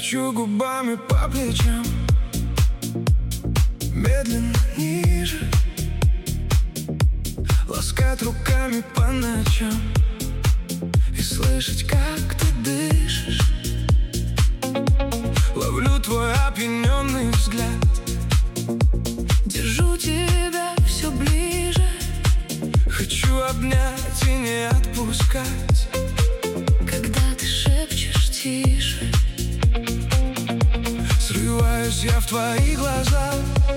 Скольчу губами по плечам, медленно ниже, ласкать руками по ночам и слышать, как ты дышишь. Ловлю твой опьяненный взгляд, держу тебя все ближе. Хочу обнять и не отпускать, когда ты шепчешь тише. Срываюсь я в твои глаза,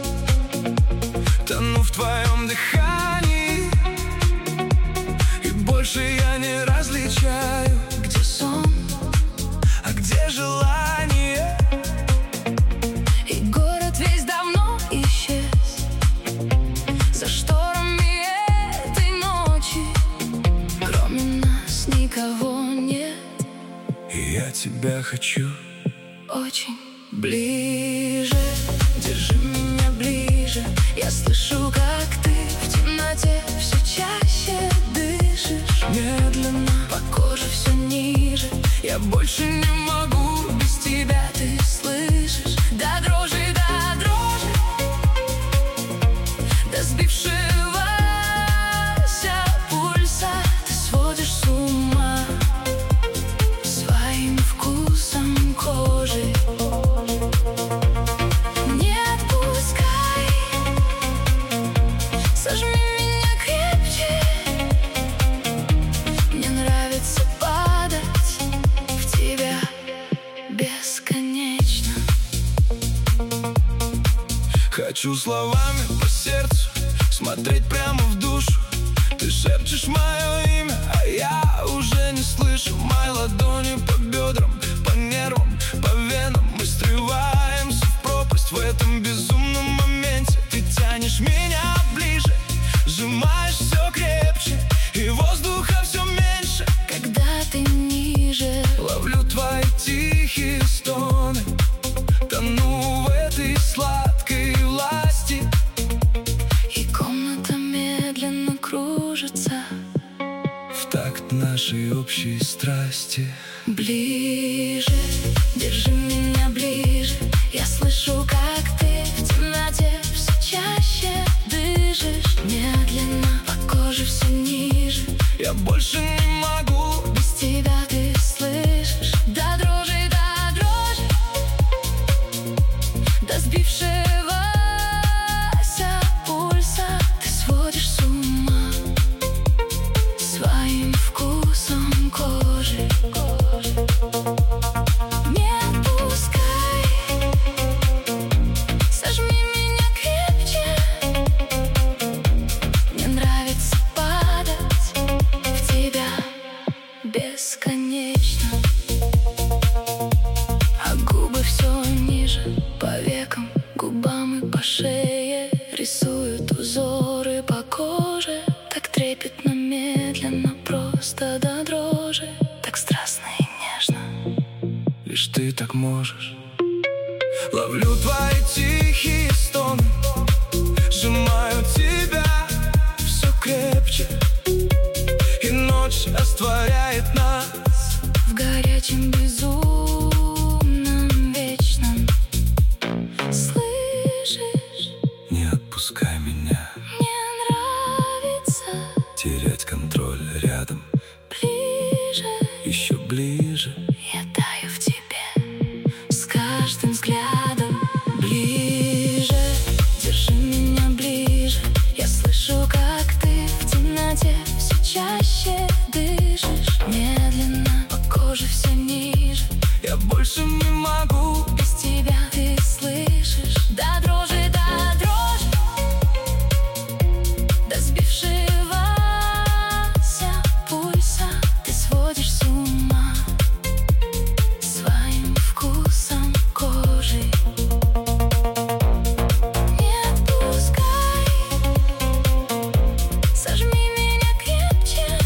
тону в твоем дыхании, и больше я не различаю, где сон, а где желание. и город весь давно исчез за шторами этой ночи. Кроме нас никого нет, И я тебя хочу очень ближе. Держи меня ближе, я слышу, как ты в темноте все чаще дышишь. медленно, По коже все ниже, я больше не могу без тебя, ты слышишь? До дрожи, до сбившегося пульса. Ты сводишь с ума своим вкусом кожи. Не отпускай, сожми меня крепче. Мне нравится падать в тебя бесконечно. Хочу словами по сердцу смотреть прямо в душу. Ты шепчешь мое имя, а я уже не слышу. Мои ладони по бедрам, по нервам, по венам. Мы срываемся в пропасть в этом безумном моменте. Ты тянешь меня ближе, сжимаешь все крепче, и воздуха все меньше. Когда ты ниже, Ловлю твои тихие стоны, тону в этой сладкой власти. и комната медленно кружится. В такт нашей общей страсти. Ближе, держи меня ближе, я слышу, как ты в темноте все чаще дышишь. Медленно по коже все ниже, Я больше не могу без тебя, ты слышишь? До дрожи, до сбившегося пульса. Ты сводишь с ума своим вкусом кожи. Не отпускай, сожми меня крепче. Мне нравится падать в тебя бесконечно. А губы все ниже, по векам, губам и по шее рисуют узоры по коже. Так трепетно, медленно, просто до дрожи. Так страстно и нежно. Лишь ты так можешь. Ловлю твои тихие стоны, сжимаю тебя все крепче, и ночь растворяет нас В горячем безумном вечном. Слышишь? Не отпускай меня, Мне нравится терять контроль рядом, ближе. еще ближе. Я таю в тебе с каждым взглядом. Ближе, держи меня ближе, я слышу, как ты в темноте все чаще дышишь. Медленно по коже все ниже, Я больше не могу без тебя, ты слышишь? До дрожи, до сбившегося пульса. Ты сводишь с ума своим вкусом кожи. Не отпускай, сожми меня крепче.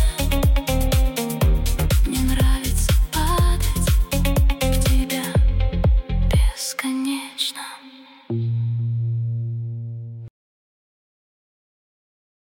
Мне нравится падать в тебя бесконечно.